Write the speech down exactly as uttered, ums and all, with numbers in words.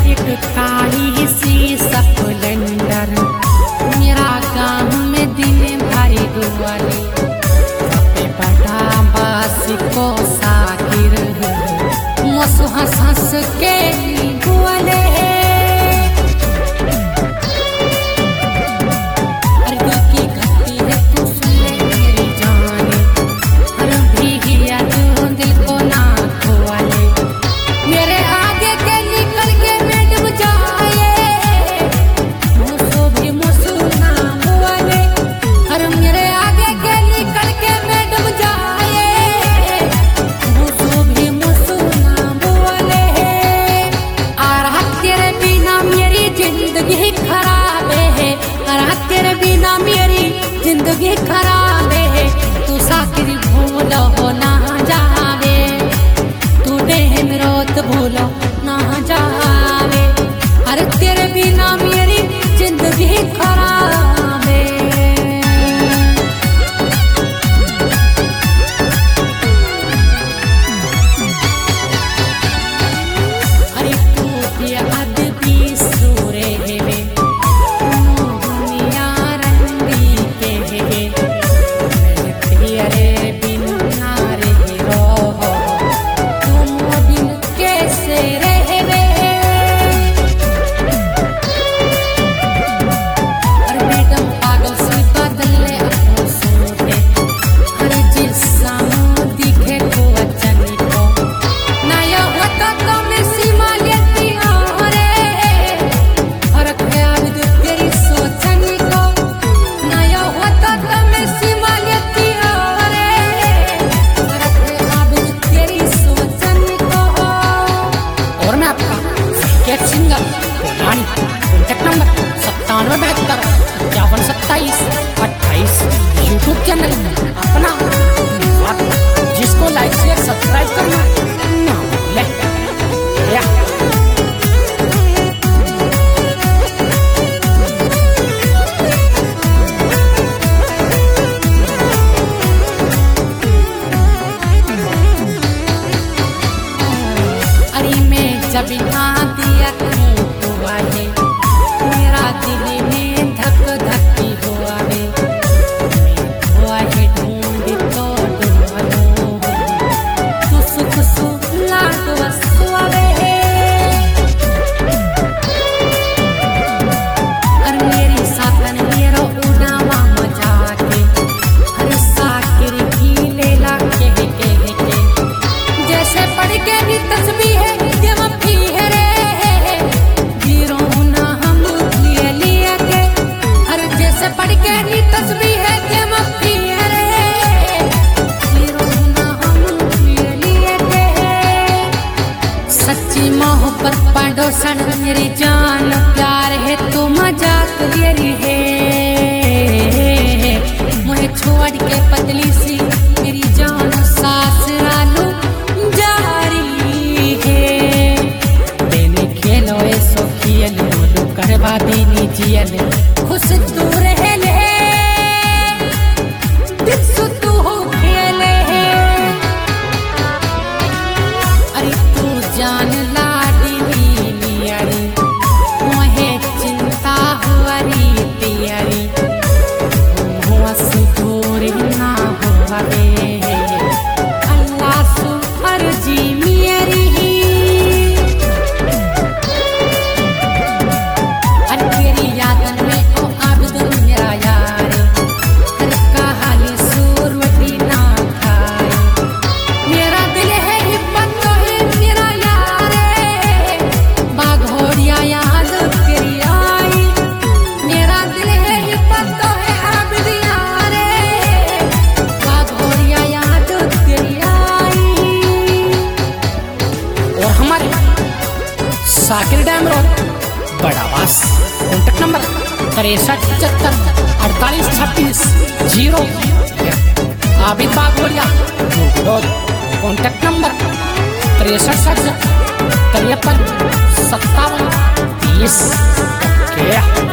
एक काली सी स्प्लेंडर मेरा गाँव में दिन भारी दुआली बड़ा बास को साकिर मस हंस हंस के बुआले जिंदगी खराब है तू साकिर भूलो हो ना जावे तू देहन रोत भूलो ना जावे अरे तेरे बिना मेरी जिंदगी खराब है। अरे तू याद भी सूरे में कॉन्टैक्ट नंबर सत्तानवे बहत्तर इक्यावन सत्ताईस अट्ठाईस यूट्यूब चैनल अपना जिसको लाइक शेयर सब्सक्राइब करना ना भूलें। अरे मैं जब यहाँ दिया मेरा दिल में धक धकी हुआ है हुआ है ढूंढ तो ढूंढो तू सुख सुख लाट वसुआवे और मेरी साथन मेरो उड़ावा मजा के हर साकिर की लेला कह कह के जैसे पढ़ के भी तस्बीह है पढ़ के नी तस्बीह है के मक्खी रे सिरोना हम लिए के सच्ची मोहब्बत पड़ोसन मेरी जान प्यार है तो मजाक लेरी है मुझे छोड़ के पतली सी मेरी जान सासरालू जारी है तेने खेलो ऐसो खेल मोलू करवा देनी जियल खुश तू रहे जान लाडी नीलियारी मोहे चिंता हुआरी तियारी हुआ सुधोर ना हुआ रे अल्लाह सुपर जी मेरी अरे तेरी यादन में ओ आबिद मेरा यार हर का हाल सूरवती ना खाए मेरा दिल है हिम्मत तो है मेरा साकिर डैम रोड बड़ा बास कॉन्टैक्ट नंबर तिरसठ पचहत्तर अड़तालीस छब्बीस zero Abid Bagoria road contact number तिरसठ सड़सठ तिरपन सत्तावन तीस।